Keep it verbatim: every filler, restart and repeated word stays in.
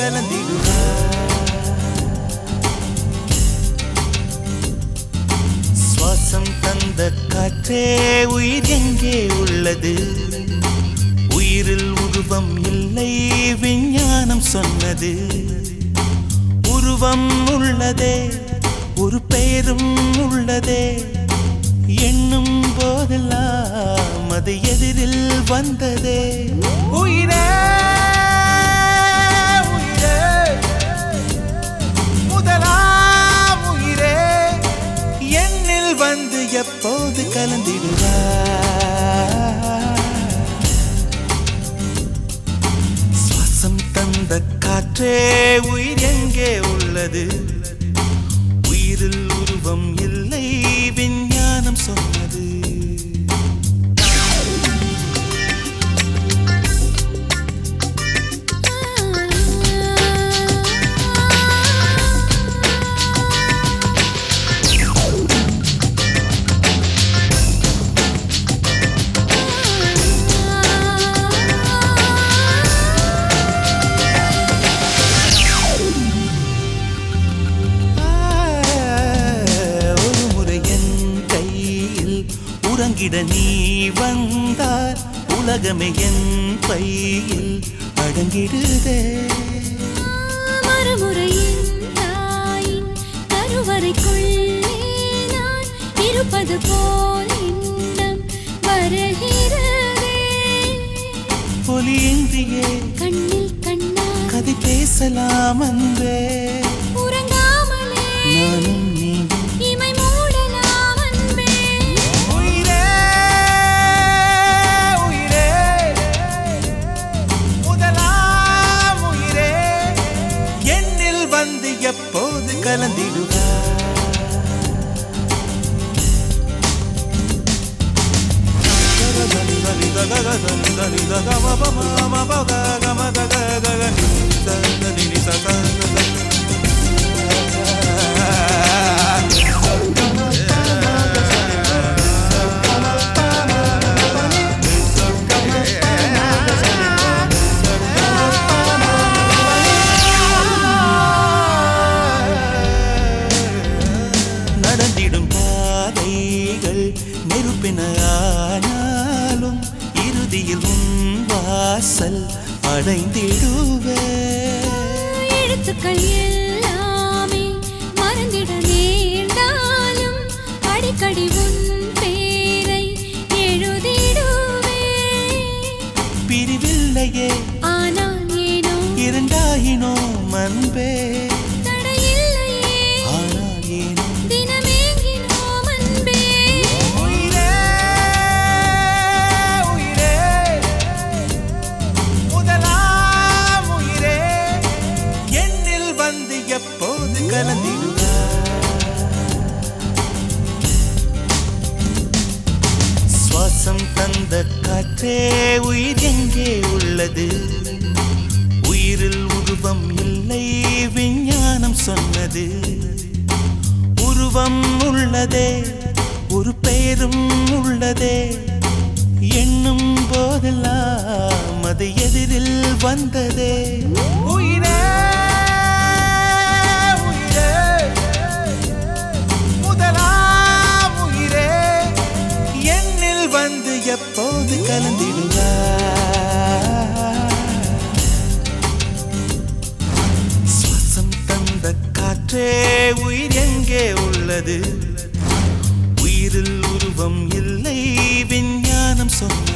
கலந்திடுவார். சுவாசம் தந்த காற்றே உயிர் எங்கே உள்ளது? உயிரில் உருவம் இல்லை விஞ்ஞானம் சொன்னது. உருவம் உள்ளதே, ஒரு பெயரும் உள்ளதே, எண்ணும் போதெல்லாம் அது எதிரில் வந்ததே. உயிரே உயிரே முதலாம் உயிரே, எண்ணில் வந்து எப்போது கலந்திடுவார். சுவாசம் தந்த காற்றே உயிர் எங்கே உள்ளது? உயிரில் உருவம் இல்லை விஞ்ஞானம் சொன்னது. உறங்கிட நீ வந்தார், உலகமே என் பையில் அடங்கிடுதே. மறுமுறையின் தாயின் கருவறைக்குள்ளே நான் இருப்பது போல் எண்ணம் வருகிறதே. ஒலியின்றியே கண்ணில் கண்ணா கதை பேசலாம் அன்பே. உறங்காமலே நானும் நீயும் இமை மூடலாம் அன்பே. உயிரே உயிரே முதலாம் உயிரே, எண்ணில் வந்து எப்போது கலந்திடுவார். நடந்திடும் பாதைகள் நெருப்பின ஆனாலும் இறுதியில் உன் வாசல் அடைந்திடுவே. எழுத்துக்கள் எல்லாமே மறந்திட நேர்ந்தாலும் அடிக்கடி உன் பேரை எழுதிடுவே. பிரிவில்லையே ஆனால் ஏனோ இரண்டாயினோ அன்பே, தடையில்லையே ஆனால் ஏனோ தினமேங்கினோம் அன்பே. உயிரே உயிரே முதலாம் உயிரே, எண்ணில் வந்து எப்போது கலந்திடுவார். சுவாசம் தந்த காற்றே உயிர் எங்கே உள்ளது? உயிரில் உருவம் இல்லை விஞ்ஞானம் சொன்னது. உருவம் உள்ளதே, ஒரு பெயரும் உள்ளதே, எண்ணும் போதெல்லாம் அது எதிரில் வந்ததே. உயிரே உயிரே முதலாம் உயிரே, எண்ணில் வந்து எப்போது கலந்திடுவார். சுவாசம் தந்த காற்றே உயிர் எங்கே உள்ளது? உயிரில் உருவம் இல்லை விஞ்ஞானம் சொன்ன